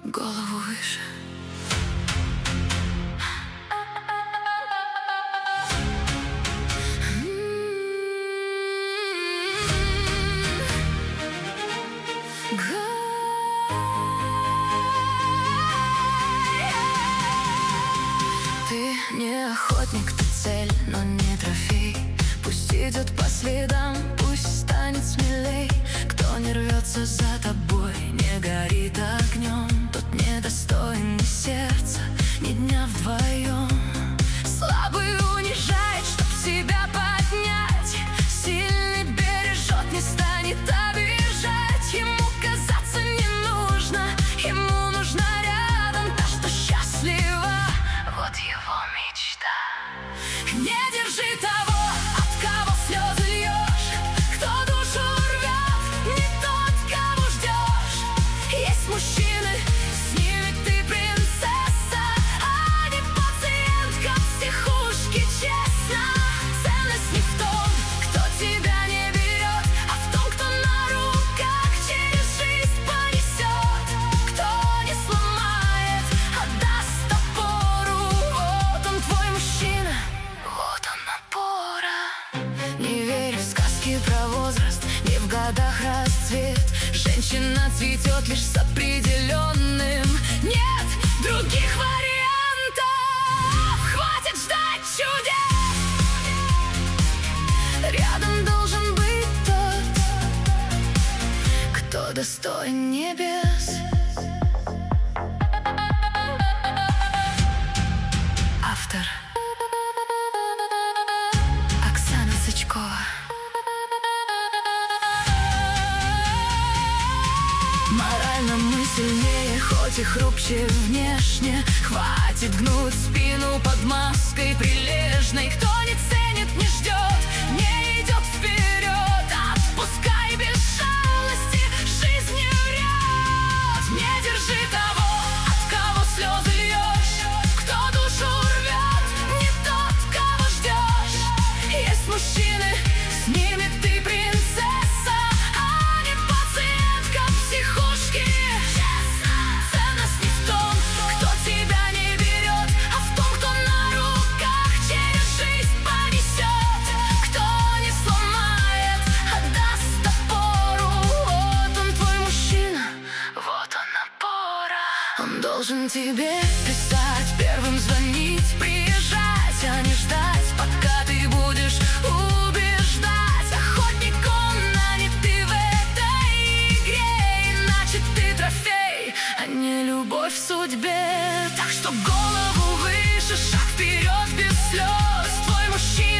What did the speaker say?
голову выше. Ты не охотник, ты цель, но не трофей. Пусть идет по следам, пусть станет смелей. Кто не рвется за тобой, не горит огнем, тот не достоин ни сердца, ни дня вдвоем. Слабый унижает, чтоб себя поднять, сильный бережет, не станет обижать. Ему казаться не нужно, ему нужна рядом та, что счастлива. Вот его мечта. Не держи того, от кого слезы льешь, кто душу рвет, не тот, кого ждешь. Есть мужчины, с ними ты принцесса, а не пациентка психушки, честно. Ценность не в том, кто тебя не берет, а в том, кто на руках через жизнь понесет. Кто не сломает, а даст опору. Вот он твой мужчина, вот он опора. Не верь в сказки про возраст, не в годах расцвет. Женщина цветет лишь с определенным. Нет других вариантов, хватит ждать чудес. Рядом должен быть тот, кто достоин небес. Автор Оксана Сычкова. Морально мы сильнее, хоть и хрупче внешне. Хватит гнуть спину под маской прилежной. Кто не ценит, не ждет, не идет вперед. Отпускай без жалости, жизнь врет. Не держи того, от кого слезы льешь, кто душу рвет, не тот, кого ждешь. Есть мужчины, с ними ты принцесса, а не пациентка психушки. Ценность не в том, кто тебя не берет, а в том, кто на руках через жизнь понесет. Кто не сломает, а даст опору. Вот он твой мужчина, вот он опора. Он должен тебе писать, первым звонить, приезжать, а не ждать, пока ты будешь убеждать. Охотник он, а не ты в этой игре. Иначе ты трофей, а не любовь в судьбе. Так что голову выше, шаг вперед без слез. Твой мужчина